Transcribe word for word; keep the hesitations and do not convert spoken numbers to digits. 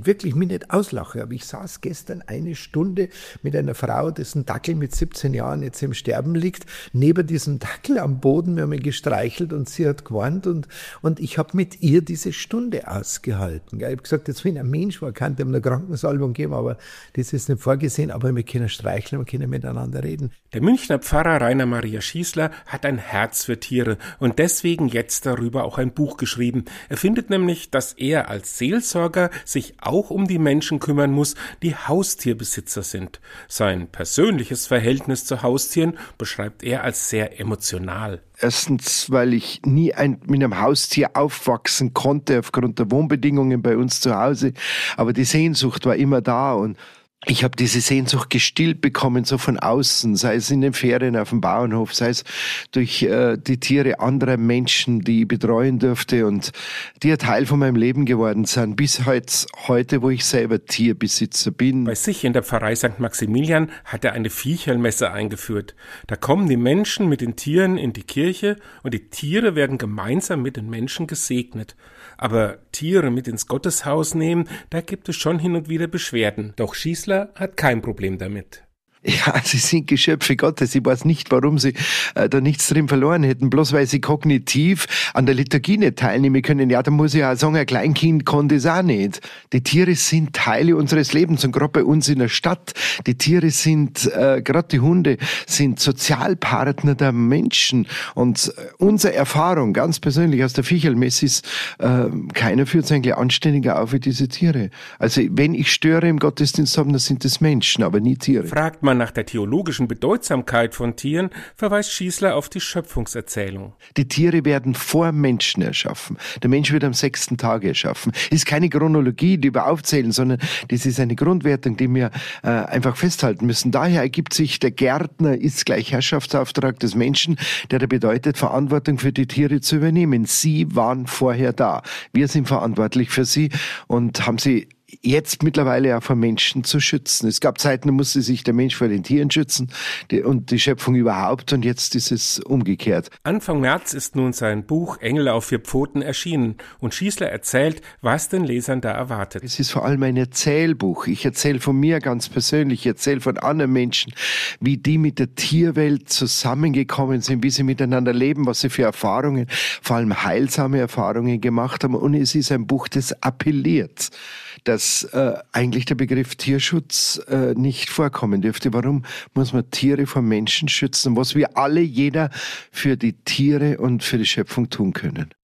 wirklich mich nicht auslache, aber ich saß gestern eine Stunde mit einer Frau, dessen Dackel mit siebzehn Jahren jetzt im Sterben liegt, neben diesem Dackel am Boden, wir haben ihn gestreichelt und sie hat geweint und, und ich habe mit ihr diese Stunde ausgehalten. Ich habe gesagt, jetzt wenn ein Mensch war, kann dem eine Krankensalbung geben, aber das ist nicht vorgesehen, aber wir können streicheln, wir können miteinander reden. Der Münchner Pfarrer Rainer Maria Schießler hat ein Herz für Tiere und deswegen jetzt darüber auch ein Buch geschrieben. Er findet nämlich, dass er als Seelsorger sich auch um die Menschen kümmern muss, die Haustierbesitzer sind. Sein persönliches Verhältnis zu Haustieren beschreibt er als sehr emotional. Erstens, weil ich nie ein, mit einem Haustier aufwachsen konnte, aufgrund der Wohnbedingungen bei uns zu Hause. Aber die Sehnsucht war immer da und ich habe diese Sehnsucht gestillt bekommen, so von außen, sei es in den Ferien auf dem Bauernhof, sei es durch äh, die Tiere anderer Menschen, die ich betreuen durfte und die ein Teil von meinem Leben geworden sind, bis heute, heute, wo ich selber Tierbesitzer bin. Bei sich in der Pfarrei Sankt Maximilian hat er eine Viecherlmesse eingeführt. Da kommen die Menschen mit den Tieren in die Kirche und die Tiere werden gemeinsam mit den Menschen gesegnet. Aber Tiere mit ins Gotteshaus nehmen, da gibt es schon hin und wieder Beschwerden. Doch Schießler hat kein Problem damit. Ja, sie sind Geschöpfe Gottes. Ich weiß nicht, warum sie äh, da nichts drin verloren hätten. Bloß weil sie kognitiv an der Liturgie nicht teilnehmen können. Ja, da muss ich auch sagen, ein Kleinkind kann das auch nicht. Die Tiere sind Teile unseres Lebens und gerade bei uns in der Stadt. Die Tiere sind, äh, gerade die Hunde, sind Sozialpartner der Menschen. Und äh, unsere Erfahrung, ganz persönlich aus der Viecherlmesse ist, äh, keiner führt es eigentlich anständiger auf wie diese Tiere. Also wenn ich störe im Gottesdienst, dann sind es Menschen, aber nie Tiere. Fragt man nach der theologischen Bedeutsamkeit von Tieren, verweist Schießler auf die Schöpfungserzählung. Die Tiere werden vor Menschen erschaffen. Der Mensch wird am sechsten Tag erschaffen. Es ist keine Chronologie, die wir aufzählen, sondern das ist eine Grundwertung, die wir äh, einfach festhalten müssen. Daher ergibt sich, der Gärtner ist gleich Herrschaftsauftrag des Menschen, der da bedeutet, Verantwortung für die Tiere zu übernehmen. Sie waren vorher da. Wir sind verantwortlich für sie und haben sie jetzt mittlerweile auch vor Menschen zu schützen. Es gab Zeiten, da musste sich der Mensch vor den Tieren schützen die, und die Schöpfung überhaupt und jetzt ist es umgekehrt. Anfang März ist nun sein Buch Engel auf vier Pfoten erschienen und Schießler erzählt, was den Lesern da erwartet. Es ist vor allem ein Erzählbuch. Ich erzähle von mir ganz persönlich, ich erzähle von anderen Menschen, wie die mit der Tierwelt zusammengekommen sind, wie sie miteinander leben, was sie für Erfahrungen, vor allem heilsame Erfahrungen gemacht haben und es ist ein Buch, das appelliert, dass äh, eigentlich der Begriff Tierschutz äh, nicht vorkommen dürfte. Warum muss man Tiere vor Menschen schützen? Was wir alle, jeder für die Tiere und für die Schöpfung tun können.